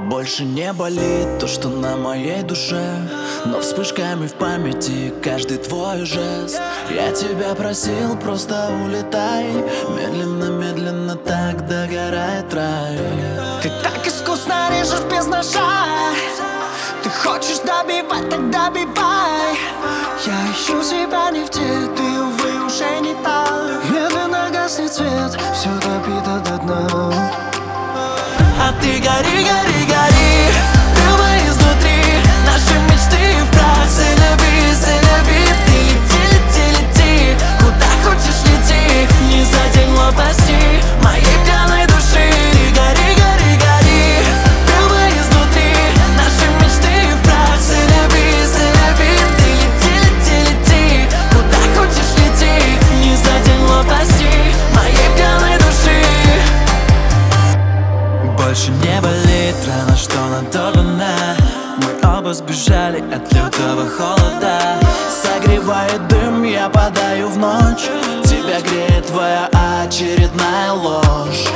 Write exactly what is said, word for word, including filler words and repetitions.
Больше не болит то, что на моей душе, но вспышками в памяти каждый твой жест. Я тебя просил, просто улетай. Медленно-медленно так догорает рай. Ты так искусно режешь без ножа. Ты хочешь добивать, так добивай. Я ищу себя не в те, ты, увы, уже не та. Медленно гаснет свет, все допито до дна. А ты гори, гори, гори, прямо изнутри. Наши мечты в прах, заляви, заляви. Ты лети, лети, лети, куда хочешь лети. Не за день лопасти моей пьяной души. Гори, гори, гори, прямо изнутри. Наши мечты в прах, заляви, заляви. Ты лети, лети, лети, куда хочешь лети. Не за день лопасти моей пьяной души. Больше не болит рана, что надорвана. Мы оба сбежали от лютого холода. Согревает дым, я падаю в ночь. Тебя греет твоя очередная ложь.